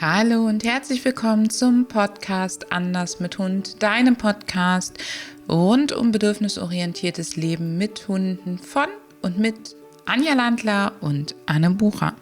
Hallo und herzlich willkommen zum Podcast Anders mit Hund, deinem Podcast rund um bedürfnisorientiertes Leben mit Hunden von und mit Anja Landler und Anne Bucher.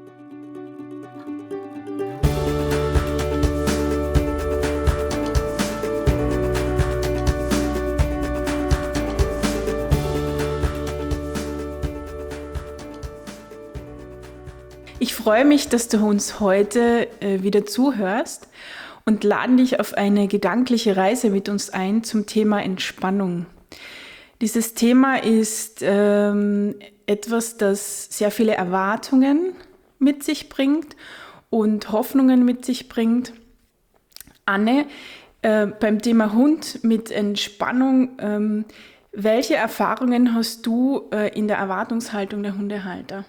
Ich freue mich, dass du uns heute wieder zuhörst und laden dich auf eine gedankliche Reise mit uns ein zum Thema Entspannung. Dieses Thema ist etwas, das sehr viele Erwartungen mit sich bringt und Hoffnungen mit sich bringt. Anne, beim Thema Hund mit Entspannung, welche Erfahrungen hast du in der Erwartungshaltung der Hundehalter?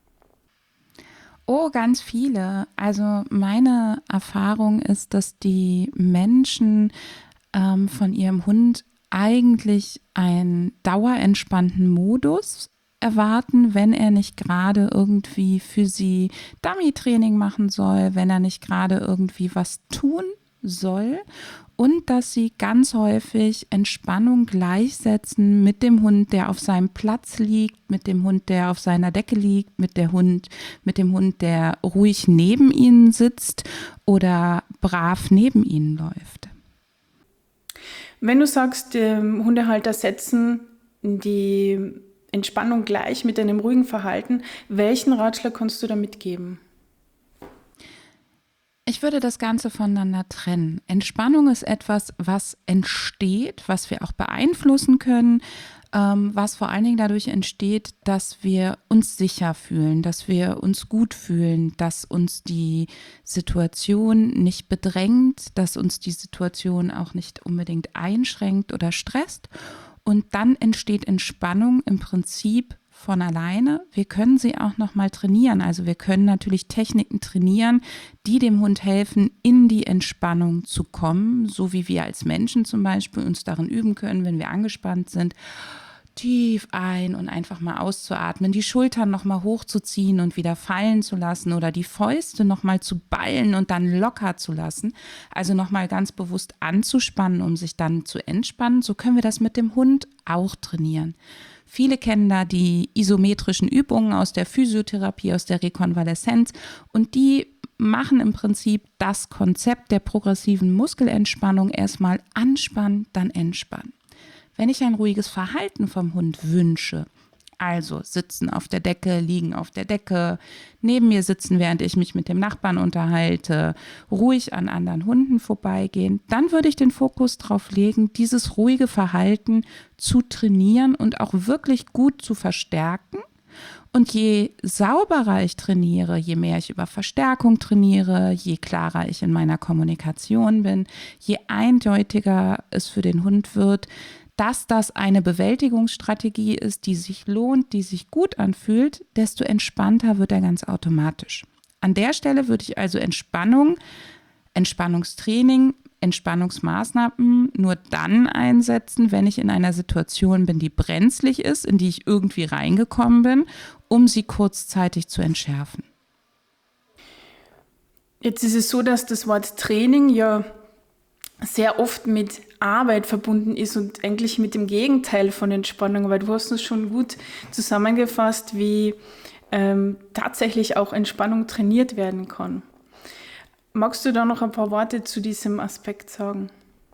Oh, ganz viele. Also meine Erfahrung ist, dass die Menschen von ihrem Hund eigentlich einen dauerentspannten Modus erwarten, wenn er nicht gerade irgendwie für sie Dummy-Training machen soll, wenn er nicht gerade irgendwie was tun soll. Und dass sie ganz häufig Entspannung gleichsetzen mit dem Hund, der auf seinem Platz liegt, mit dem Hund, der auf seiner Decke liegt, mit dem Hund, der ruhig neben ihnen sitzt oder brav neben ihnen läuft. Wenn du sagst, Hundehalter setzen die Entspannung gleich mit einem ruhigen Verhalten, welchen Ratschlag kannst du da mitgeben? Ich würde das Ganze voneinander trennen. Entspannung ist etwas, was entsteht, was wir auch beeinflussen können, was vor allen Dingen dadurch entsteht, dass wir uns sicher fühlen, dass wir uns gut fühlen, dass uns die Situation nicht bedrängt, dass uns die Situation auch nicht unbedingt einschränkt oder stresst. Und dann entsteht Entspannung im Prinzip von alleine. Wir können sie auch nochmal trainieren. Also wir können natürlich Techniken trainieren, die dem Hund helfen, in die Entspannung zu kommen, so wie wir als Menschen zum Beispiel uns darin üben können, wenn wir angespannt sind, tief ein und einfach mal auszuatmen, die Schultern nochmal hochzuziehen und wieder fallen zu lassen oder die Fäuste nochmal zu ballen und dann locker zu lassen. Also nochmal ganz bewusst anzuspannen, um sich dann zu entspannen. So können wir das mit dem Hund auch trainieren. Viele kennen da die isometrischen Übungen aus der Physiotherapie, aus der Rekonvaleszenz und die machen im Prinzip das Konzept der progressiven Muskelentspannung erstmal anspannen, dann entspannen. Wenn ich ein ruhiges Verhalten vom Hund wünsche, also sitzen auf der Decke, liegen auf der Decke, neben mir sitzen, während ich mich mit dem Nachbarn unterhalte, ruhig an anderen Hunden vorbeigehen, dann würde ich den Fokus darauf legen, dieses ruhige Verhalten zu trainieren und auch wirklich gut zu verstärken. Und je sauberer ich trainiere, je mehr ich über Verstärkung trainiere, je klarer ich in meiner Kommunikation bin, je eindeutiger es für den Hund wird, dass das eine Bewältigungsstrategie ist, die sich lohnt, die sich gut anfühlt, desto entspannter wird er ganz automatisch. An der Stelle würde ich also Entspannung, Entspannungstraining, Entspannungsmaßnahmen nur dann einsetzen, wenn ich in einer Situation bin, die brenzlig ist, in die ich irgendwie reingekommen bin, um sie kurzzeitig zu entschärfen. Jetzt ist es so, dass das Wort Training ja sehr oft mit Arbeit verbunden ist und eigentlich mit dem Gegenteil von Entspannung, weil du hast uns schon gut zusammengefasst, wie tatsächlich auch Entspannung trainiert werden kann. Magst du da noch ein paar Worte zu diesem Aspekt sagen?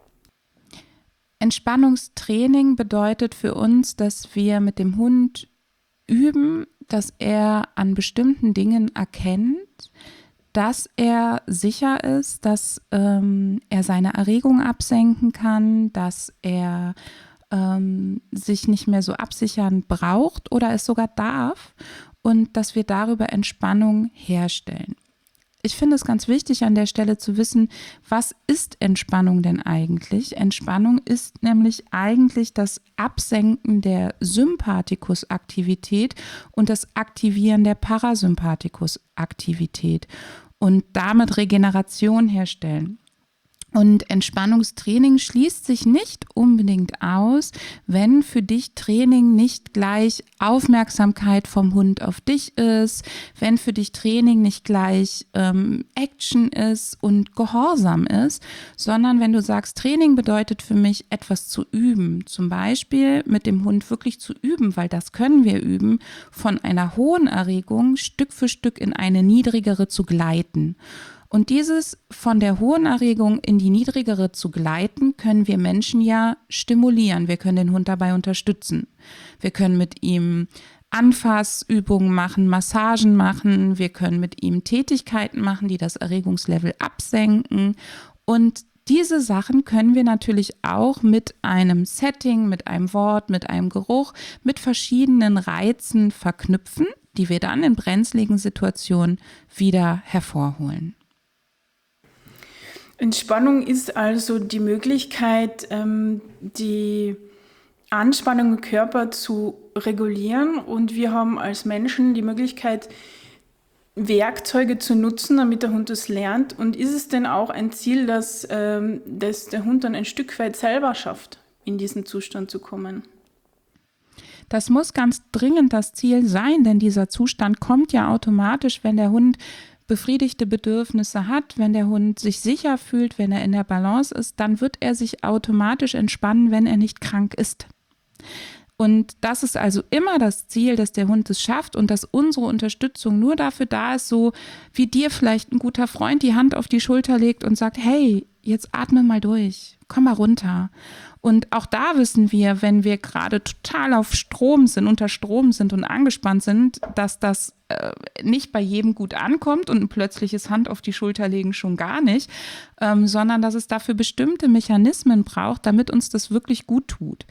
Entspannungstraining bedeutet für uns, dass wir mit dem Hund üben, dass er an bestimmten Dingen erkennt, dass er sicher ist, dass er seine Erregung absenken kann, dass er sich nicht mehr so absichern braucht oder es sogar darf und dass wir darüber Entspannung herstellen. Ich finde es ganz wichtig, an der Stelle zu wissen, was ist Entspannung denn eigentlich? Entspannung ist nämlich eigentlich das Absenken der Sympathikusaktivität und das Aktivieren der Parasympathikusaktivität und damit Regeneration herstellen. Und Entspannungstraining schließt sich nicht unbedingt aus, wenn für dich Training nicht gleich Aufmerksamkeit vom Hund auf dich ist, wenn für dich Training nicht gleich Action ist und Gehorsam ist, sondern wenn du sagst, Training bedeutet für mich etwas zu üben, zum Beispiel mit dem Hund wirklich zu üben, weil das können wir üben, von einer hohen Erregung Stück für Stück in eine niedrigere zu gleiten. Und dieses von der hohen Erregung in die niedrigere zu gleiten, können wir Menschen ja stimulieren. Wir können den Hund dabei unterstützen. Wir können mit ihm Anfassübungen machen, Massagen machen. Wir können mit ihm Tätigkeiten machen, die das Erregungslevel absenken. Und diese Sachen können wir natürlich auch mit einem Setting, mit einem Wort, mit einem Geruch, mit verschiedenen Reizen verknüpfen, die wir dann in brenzligen Situationen wieder hervorholen. Entspannung ist also die Möglichkeit, die Anspannung im Körper zu regulieren, und wir haben als Menschen die Möglichkeit, Werkzeuge zu nutzen, damit der Hund das lernt. Und ist es denn auch ein Ziel, dass der Hund dann ein Stück weit selber schafft, in diesen Zustand zu kommen? Das muss ganz dringend das Ziel sein, denn dieser Zustand kommt ja automatisch, wenn der Hund befriedigte Bedürfnisse hat, wenn der Hund sich sicher fühlt, wenn er in der Balance ist, dann wird er sich automatisch entspannen, wenn er nicht krank ist. Und das ist also immer das Ziel, dass der Hund es schafft und dass unsere Unterstützung nur dafür da ist, so wie dir vielleicht ein guter Freund die Hand auf die Schulter legt und sagt, hey, jetzt atme mal durch, komm mal runter. Und auch da wissen wir, wenn wir gerade total auf Strom sind, unter Strom sind und angespannt sind, dass das nicht bei jedem gut ankommt und ein plötzliches Hand auf die Schulter legen schon gar nicht, sondern dass es dafür bestimmte Mechanismen braucht, damit uns das wirklich gut tut.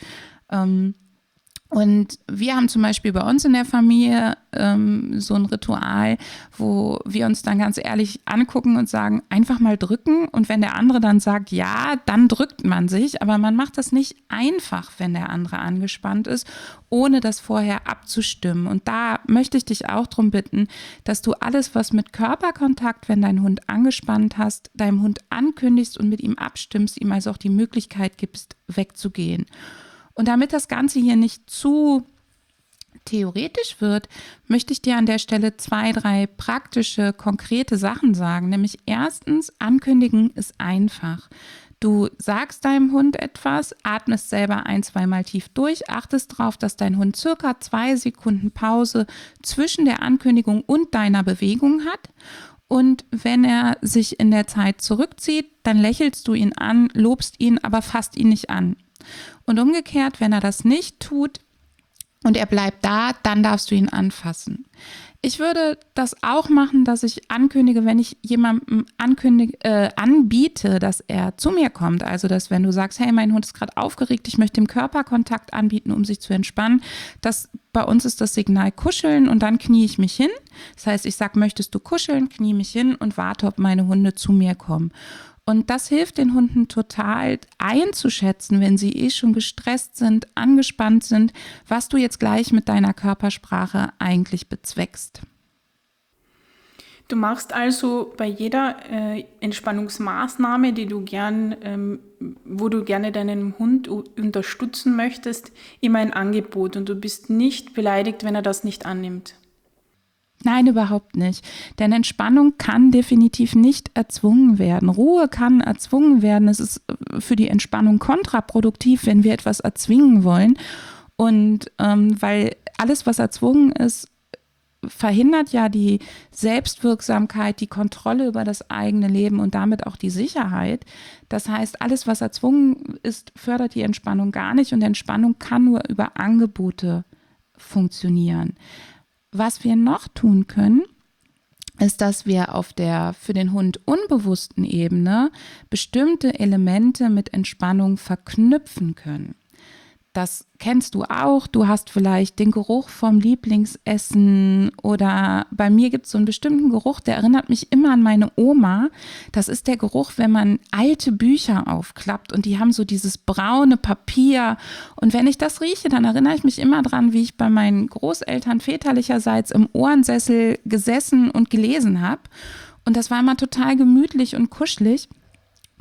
Und wir haben zum Beispiel bei uns in der Familie so ein Ritual, wo wir uns dann ganz ehrlich angucken und sagen, einfach mal drücken. Und wenn der andere dann sagt, ja, dann drückt man sich. Aber man macht das nicht einfach, wenn der andere angespannt ist, ohne das vorher abzustimmen. Und da möchte ich dich auch darum bitten, dass du alles, was mit Körperkontakt, wenn dein Hund angespannt hast, deinem Hund ankündigst und mit ihm abstimmst, ihm also auch die Möglichkeit gibst, wegzugehen. Und damit das Ganze hier nicht zu theoretisch wird, möchte ich dir an der Stelle 2, 3 praktische, konkrete Sachen sagen. Nämlich erstens, ankündigen ist einfach. Du sagst deinem Hund etwas, atmest selber 1-, 2-mal tief durch, achtest darauf, dass dein Hund circa 2 Sekunden Pause zwischen der Ankündigung und deiner Bewegung hat. Und wenn er sich in der Zeit zurückzieht, dann lächelst du ihn an, lobst ihn, aber fasst ihn nicht an. Und umgekehrt, wenn er das nicht tut und er bleibt da, dann darfst du ihn anfassen. Ich würde das auch machen, dass ich ankündige, wenn ich jemandem anbiete, dass er zu mir kommt. Also, dass wenn du sagst, hey, mein Hund ist gerade aufgeregt, ich möchte ihm Körperkontakt anbieten, um sich zu entspannen. Bei uns ist das Signal kuscheln und dann knie ich mich hin. Das heißt, ich sage, möchtest du kuscheln, knie mich hin und warte, ob meine Hunde zu mir kommen. Und das hilft den Hunden total einzuschätzen, wenn sie schon gestresst sind, angespannt sind, was du jetzt gleich mit deiner Körpersprache eigentlich bezweckst. Du machst also bei jeder Entspannungsmaßnahme, wo du gerne deinen Hund unterstützen möchtest, immer ein Angebot, und du bist nicht beleidigt, wenn er das nicht annimmt. Nein, überhaupt nicht. Denn Entspannung kann definitiv nicht erzwungen werden. Ruhe kann erzwungen werden. Es ist für die Entspannung kontraproduktiv, wenn wir etwas erzwingen wollen. Und weil alles, was erzwungen ist, verhindert ja die Selbstwirksamkeit, die Kontrolle über das eigene Leben und damit auch die Sicherheit. Das heißt, alles, was erzwungen ist, fördert die Entspannung gar nicht. Und Entspannung kann nur über Angebote funktionieren. Was wir noch tun können, ist, dass wir auf der für den Hund unbewussten Ebene bestimmte Elemente mit Entspannung verknüpfen können. Das kennst du auch. Du hast vielleicht den Geruch vom Lieblingsessen, oder bei mir gibt es so einen bestimmten Geruch, der erinnert mich immer an meine Oma. Das ist der Geruch, wenn man alte Bücher aufklappt und die haben so dieses braune Papier. Und wenn ich das rieche, dann erinnere ich mich immer dran, wie ich bei meinen Großeltern väterlicherseits im Ohrensessel gesessen und gelesen habe. Und das war immer total gemütlich und kuschelig.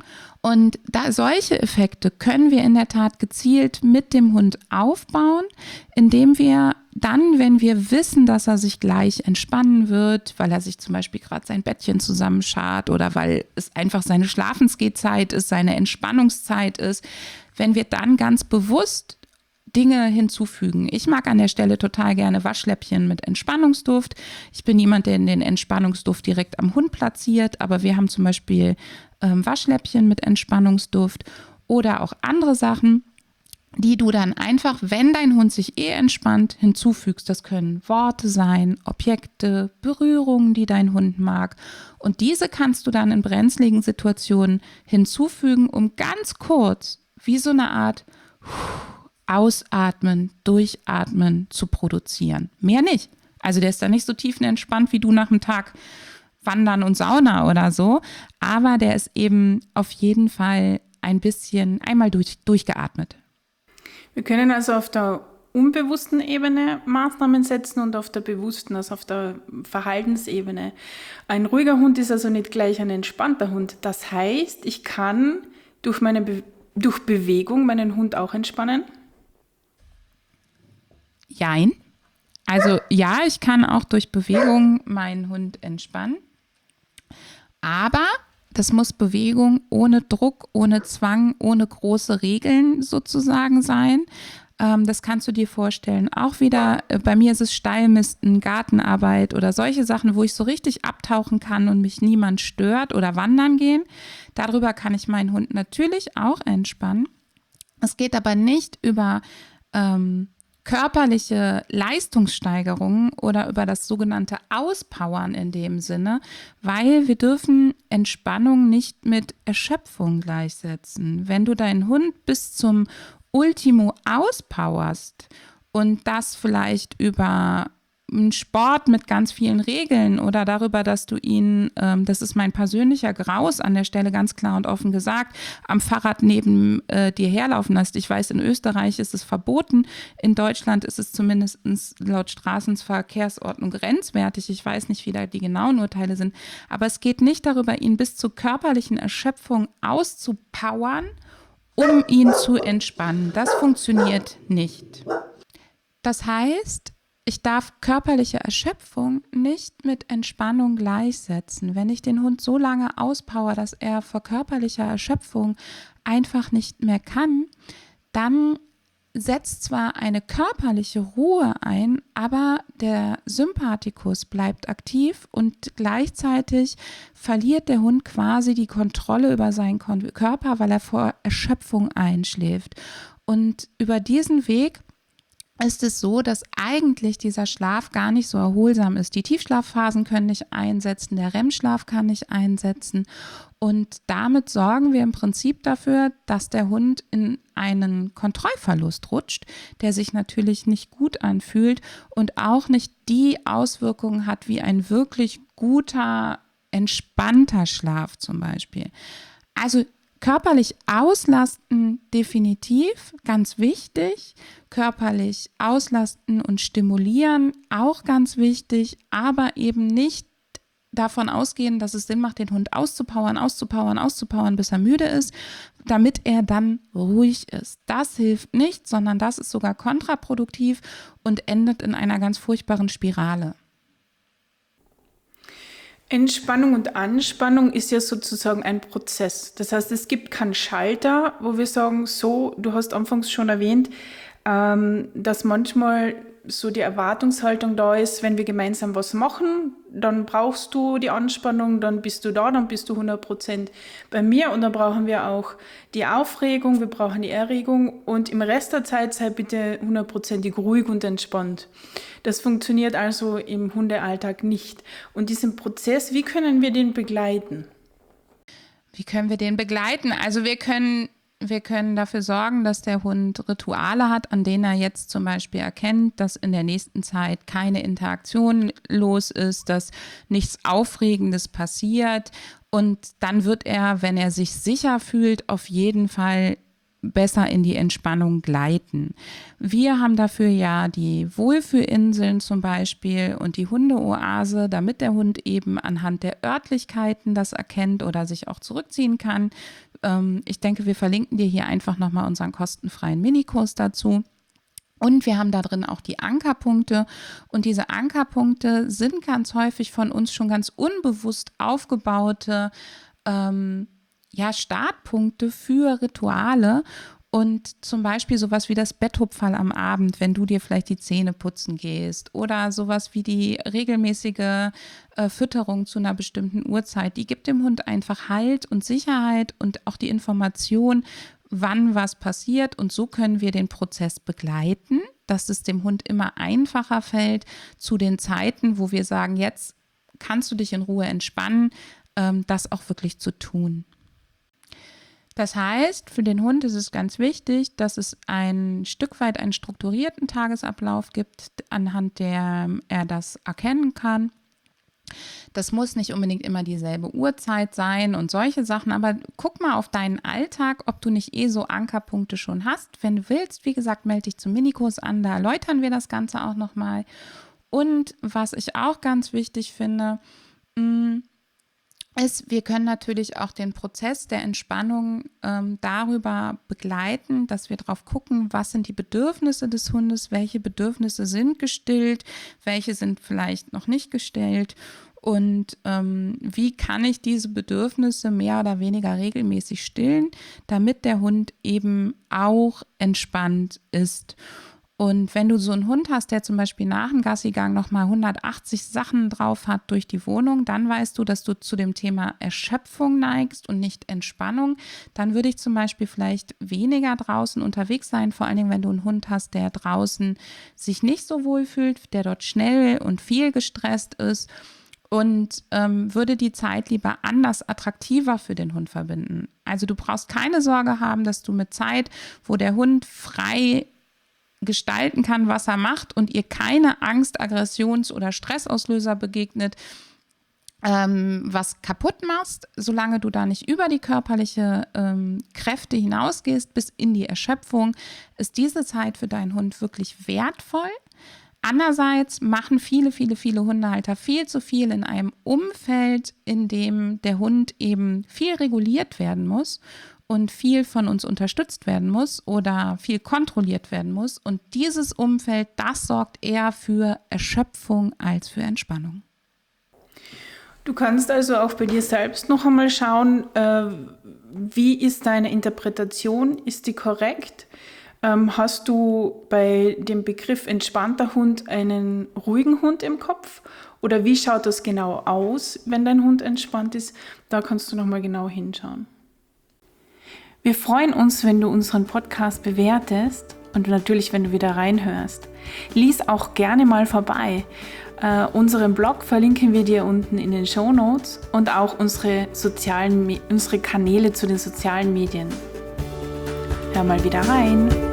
Und solche Effekte können wir in der Tat gezielt mit dem Hund aufbauen, indem wir dann, wenn wir wissen, dass er sich gleich entspannen wird, weil er sich zum Beispiel gerade sein Bettchen zusammenschart oder weil es einfach seine Schlafensgehzeit ist, seine Entspannungszeit ist, wenn wir dann ganz bewusst Dinge hinzufügen. Ich mag an der Stelle total gerne Waschläppchen mit Entspannungsduft. Ich bin jemand, der den Entspannungsduft direkt am Hund platziert, aber wir haben zum Beispiel Waschläppchen mit Entspannungsduft oder auch andere Sachen, die du dann einfach, wenn dein Hund sich entspannt, hinzufügst. Das können Worte sein, Objekte, Berührungen, die dein Hund mag. Und diese kannst du dann in brenzligen Situationen hinzufügen, um ganz kurz, wie so eine Art Ausatmen, Durchatmen zu produzieren. Mehr nicht. Also der ist dann nicht so tiefenentspannt wie du nach dem Tag Wandern und Sauna oder so, aber der ist eben auf jeden Fall ein bisschen einmal durchgeatmet. Wir können also auf der unbewussten Ebene Maßnahmen setzen und auf der bewussten, also auf der Verhaltensebene. Ein ruhiger Hund ist also nicht gleich ein entspannter Hund. Das heißt, ich kann durch Bewegung meinen Hund auch entspannen? Jein. Also ja, ich kann auch durch Bewegung meinen Hund entspannen, aber das muss Bewegung ohne Druck, ohne Zwang, ohne große Regeln sozusagen sein. Das kannst du dir vorstellen. Auch wieder, bei mir ist es Stallmisten, Gartenarbeit oder solche Sachen, wo ich so richtig abtauchen kann und mich niemand stört oder wandern gehen. Darüber kann ich meinen Hund natürlich auch entspannen. Es geht aber nicht über körperliche Leistungssteigerungen oder über das sogenannte Auspowern in dem Sinne, weil wir dürfen Entspannung nicht mit Erschöpfung gleichsetzen. Wenn du deinen Hund bis zum Ultimo auspowerst und das vielleicht über einen Sport mit ganz vielen Regeln oder darüber, dass du ihn, das ist mein persönlicher Graus an der Stelle ganz klar und offen gesagt, am Fahrrad neben dir herlaufen lässt. Ich weiß, in Österreich ist es verboten, in Deutschland ist es zumindest laut Straßenverkehrsordnung grenzwertig. Ich weiß nicht, wie da die genauen Urteile sind, aber es geht nicht darüber, ihn bis zur körperlichen Erschöpfung auszupowern, um ihn zu entspannen. Das funktioniert nicht. Das heißt, ich darf körperliche Erschöpfung nicht mit Entspannung gleichsetzen. Wenn ich den Hund so lange auspower, dass er vor körperlicher Erschöpfung einfach nicht mehr kann, dann setzt zwar eine körperliche Ruhe ein, aber der Sympathikus bleibt aktiv und gleichzeitig verliert der Hund quasi die Kontrolle über seinen Körper, weil er vor Erschöpfung einschläft. Und über diesen Weg ist es so, dass eigentlich dieser Schlaf gar nicht so erholsam ist. Die Tiefschlafphasen können nicht einsetzen, der REM-Schlaf kann nicht einsetzen und damit sorgen wir im Prinzip dafür, dass der Hund in einen Kontrollverlust rutscht, der sich natürlich nicht gut anfühlt und auch nicht die Auswirkungen hat wie ein wirklich guter, entspannter Schlaf zum Beispiel. Also körperlich auslasten definitiv, ganz wichtig. Körperlich auslasten und stimulieren auch ganz wichtig, aber eben nicht davon ausgehen, dass es Sinn macht, den Hund auszupowern, bis er müde ist, damit er dann ruhig ist. Das hilft nicht, sondern das ist sogar kontraproduktiv und endet in einer ganz furchtbaren Spirale. Entspannung und Anspannung ist ja sozusagen ein Prozess. Das heißt, es gibt keinen Schalter, wo wir sagen, so, du hast anfangs schon erwähnt, dass manchmal so die Erwartungshaltung da ist, wenn wir gemeinsam was machen, dann brauchst du die Anspannung, dann bist du da, dann bist du 100% bei mir und dann brauchen wir auch die Aufregung, wir brauchen die Erregung und im Rest der Zeit sei bitte 100%ig ruhig und entspannt. Das funktioniert also im Hundealltag nicht. Und diesen Prozess, wie können wir den begleiten? Wie können wir den begleiten? Also wir können dafür sorgen, dass der Hund Rituale hat, an denen er jetzt zum Beispiel erkennt, dass in der nächsten Zeit keine Interaktion los ist, dass nichts Aufregendes passiert. Und dann wird er, wenn er sich sicher fühlt, auf jeden Fall besser in die Entspannung gleiten. Wir haben dafür ja die Wohlfühlinseln zum Beispiel und die Hundeoase, damit der Hund eben anhand der Örtlichkeiten das erkennt oder sich auch zurückziehen kann. Ich denke, wir verlinken dir hier einfach nochmal unseren kostenfreien Minikurs dazu. Und wir haben da drin auch die Ankerpunkte. Und diese Ankerpunkte sind ganz häufig von uns schon ganz unbewusst aufgebaute Startpunkte für Rituale. Und zum Beispiel sowas wie das Betthupferl am Abend, wenn du dir vielleicht die Zähne putzen gehst, oder sowas wie die regelmäßige Fütterung zu einer bestimmten Uhrzeit, die gibt dem Hund einfach Halt und Sicherheit und auch die Information, wann was passiert. Und so können wir den Prozess begleiten, dass es dem Hund immer einfacher fällt, zu den Zeiten, wo wir sagen, jetzt kannst du dich in Ruhe entspannen, das auch wirklich zu tun. Das heißt, für den Hund ist es ganz wichtig, dass es ein Stück weit einen strukturierten Tagesablauf gibt, anhand der er das erkennen kann. Das muss nicht unbedingt immer dieselbe Uhrzeit sein und solche Sachen, aber guck mal auf deinen Alltag, ob du nicht so Ankerpunkte schon hast. Wenn du willst, wie gesagt, melde dich zum Minikurs an, da erläutern wir das Ganze auch nochmal. Und was ich auch ganz wichtig finde, wir können natürlich auch den Prozess der Entspannung darüber begleiten, dass wir drauf gucken, was sind die Bedürfnisse des Hundes, welche Bedürfnisse sind gestillt, welche sind vielleicht noch nicht gestillt und wie kann ich diese Bedürfnisse mehr oder weniger regelmäßig stillen, damit der Hund eben auch entspannt ist. Und wenn du so einen Hund hast, der zum Beispiel nach dem Gassigang nochmal 180 Sachen drauf hat durch die Wohnung, dann weißt du, dass du zu dem Thema Erschöpfung neigst und nicht Entspannung. Dann würde ich zum Beispiel vielleicht weniger draußen unterwegs sein, vor allen Dingen, wenn du einen Hund hast, der draußen sich nicht so wohl fühlt, der dort schnell und viel gestresst ist, und würde die Zeit lieber anders attraktiver für den Hund verbinden. Also du brauchst keine Sorge haben, dass du mit Zeit, wo der Hund frei gestalten kann, was er macht und ihr keine Angst-, Aggressions- oder Stressauslöser begegnet, was kaputt machst, solange du da nicht über die körperliche Kräfte hinausgehst bis in die Erschöpfung, ist diese Zeit für deinen Hund wirklich wertvoll. Andererseits machen viele Hundehalter viel zu viel in einem Umfeld, in dem der Hund eben viel reguliert werden muss und viel von uns unterstützt werden muss oder viel kontrolliert werden muss. Und dieses Umfeld, das sorgt eher für Erschöpfung als für Entspannung. Du kannst also auch bei dir selbst noch einmal schauen, wie ist deine Interpretation, ist die korrekt? Hast du bei dem Begriff entspannter Hund einen ruhigen Hund im Kopf? Oder wie schaut das genau aus, wenn dein Hund entspannt ist? Da kannst du noch mal genau hinschauen. Wir freuen uns, wenn du unseren Podcast bewertest und natürlich, wenn du wieder reinhörst. Lies auch gerne mal vorbei. Unseren Blog verlinken wir dir unten in den Shownotes und auch unsere Kanäle zu den sozialen Medien. Hör mal wieder rein.